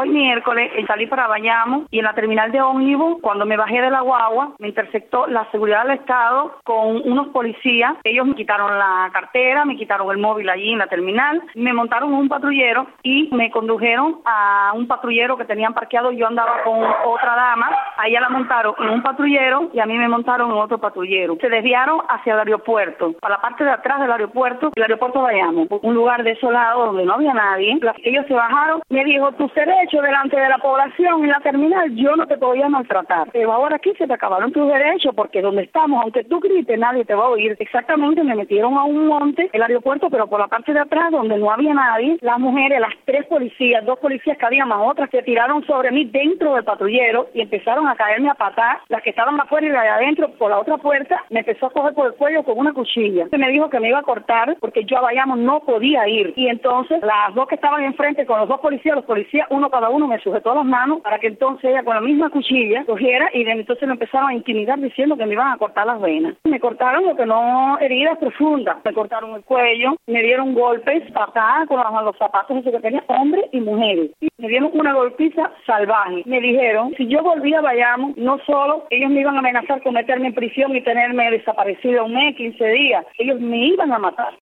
Hoy miércoles salí para Bayamo y en la terminal de ómnibus, cuando me bajé de la guagua, me interceptó la seguridad del Estado con unos policías. Ellos me quitaron la cartera, me quitaron el móvil allí en la terminal, me montaron en un patrullero y me condujeron a un patrullero que tenían parqueado. Yo andaba con otra dama, a ella la montaron en un patrullero y a mí me montaron en otro patrullero. Se desviaron hacia el aeropuerto, para la parte de atrás del aeropuerto, el aeropuerto de Bayamo, un lugar desolado donde no había nadie. Ellos se bajaron, me dijo, tus derechos delante de la población en la terminal, yo no te podía maltratar. Pero ahora aquí se te acabaron tus derechos porque donde estamos, aunque tú grites, nadie te va a oír. Exactamente, me metieron a un monte, el aeropuerto, pero por la parte de atrás donde no había nadie. Las mujeres, las 3 policías, 2 policías que había más otras, se tiraron sobre mí dentro del patrullero y empezaron a caerme a patar. Las que estaban afuera y la de adentro, por la otra puerta, me empezó a coger por el cuello con una cuchilla. Me dijo que me iba a cortar porque yo a Bayamo no podía ir. Y entonces las 2 que estaban enfrente con los policías, uno cada uno me sujetó las manos para que entonces ella con la misma cuchilla cogiera y entonces me empezaron a intimidar diciendo que me iban a cortar las venas. Me cortaron lo que no, heridas profundas. Me cortaron el cuello, me dieron golpes, patadas con los zapatos esos que tenía hombres y mujeres. Y me dieron una golpiza salvaje. Me dijeron, si yo volvía a Bayamo, no solo ellos me iban a amenazar con meterme en prisión y tenerme desaparecida 1 mes, 15 días, ellos me iban a matar.